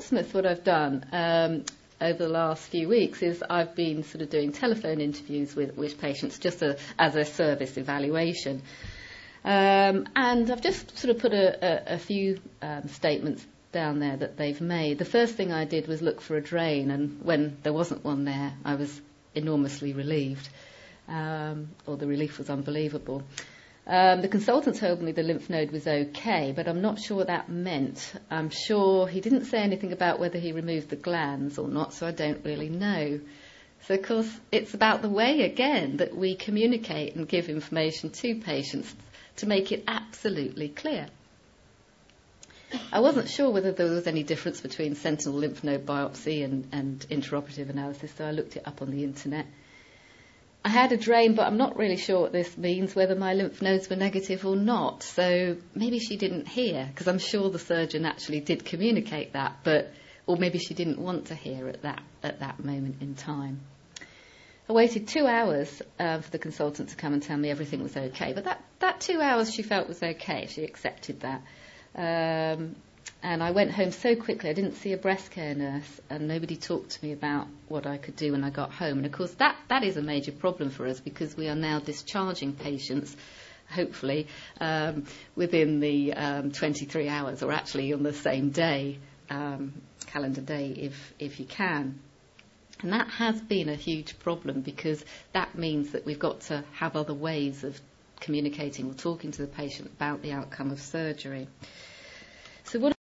Portsmouth, what I've done over the last few weeks is I've been sort of doing telephone interviews with patients just as a service evaluation. And I've just sort of put a few statements down there that they've made. The first thing I did was look for a drain, and when there wasn't one there, I was enormously relieved, or the relief was unbelievable. The consultant told me the lymph node was okay, but I'm not sure what that meant. I'm sure he didn't say anything about whether he removed the glands or not, so I don't really know. So, of course, it's about the way, again, that we communicate and give information to patients to make it absolutely clear. I wasn't sure whether there was any difference between sentinel lymph node biopsy and intraoperative analysis, so I looked it up on the internet. I had a drain, but I'm not really sure what this means, whether my lymph nodes were negative or not. So maybe she didn't hear, because I'm sure the surgeon actually did communicate that, or maybe she didn't want to hear at that moment in time. I waited 2 hours for the consultant to come and tell me everything was okay, but that 2 hours she felt was okay. She accepted that. And I went home so quickly, I didn't see a breast care nurse, and nobody talked to me about what I could do when I got home. And of course that is a major problem for us, because we are now discharging patients, hopefully, within the 23 hours, or actually on the same day, calendar day, if you can. And that has been a huge problem, because that means that we've got to have other ways of communicating or talking to the patient about the outcome of surgery. So what